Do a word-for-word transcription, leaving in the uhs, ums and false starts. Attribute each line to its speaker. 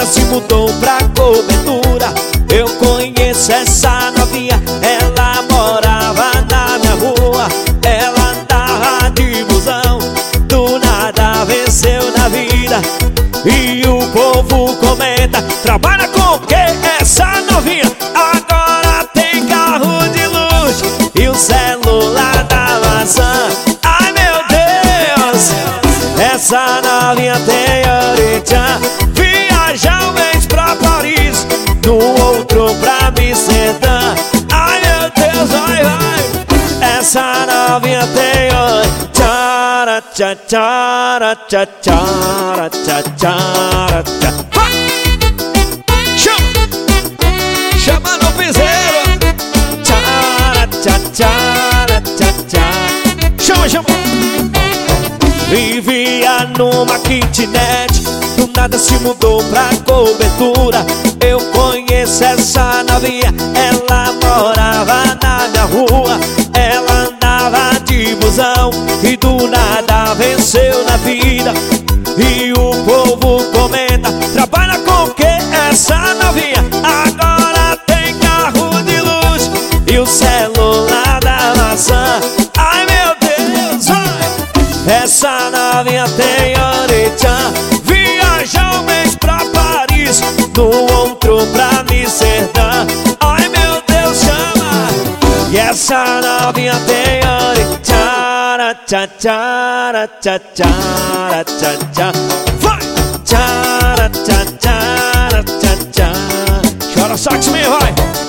Speaker 1: nada se mudou pra cobertura. Eu conheço essa novinha, ela morava na minha rua. Ela andava de busão, do nada venceu na vida. E o povo comenta: trabalha com o que essa novinha? Agora tem carro de luxo e o celular da maçã. Ai meu Deus, essa novinha tem origem. Viaja um mês pra Paris, no outro pra Amsterdã. Ai meu Deus, vai, vai. Essa novinha tem origem. Tchara, tchá, tchara, tchá, tchara, tchá, tchara, tchá. Chama! Chama no piseiro. Tchara, tchá, tchara, tchá, tchá. Chama, chama! Vivia numa kitnet, do nada se mudou pra cobertura. Eu conheço essa novinha, ela morava na minha rua. Ela andava de busão e do nada venceu na vida. E o povo comenta: trabalha com o que essa novinha? Agora tem carro de luxo e o celular da maçã. Ai meu Deus, vai. Essa novinha tem origem. Viaja um mês pra Paris, no outro pra Amsterdã. Ai meu Deus, chama. E essa novinha tem origem. Tchara, tchá, tchara, tchá, tchara, tchá, tchá. Vai! Tchara, tchá, tchara, tchá, tchá. Chora sax, me vai!